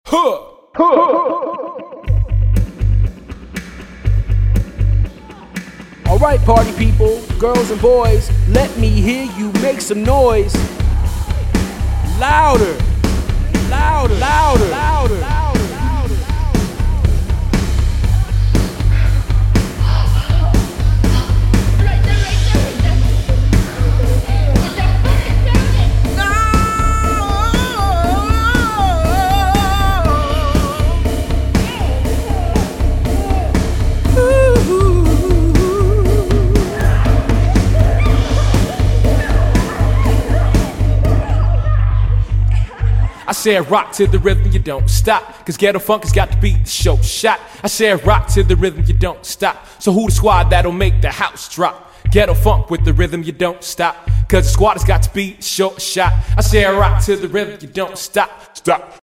Alright, party people, girls and boys, let me hear you make some noise. Louder, louder, louder, louder, louder, louder. I said rock to the rhythm, you don't stop, cause ghetto funk has got to be the show shot. I said rock to the rhythm, you don't stop, so who the squad that'll make the house drop? Ghetto funk with the rhythm, you don't stop, cause the squad has got to be the show shot. I said rock to the rhythm, you don't stop.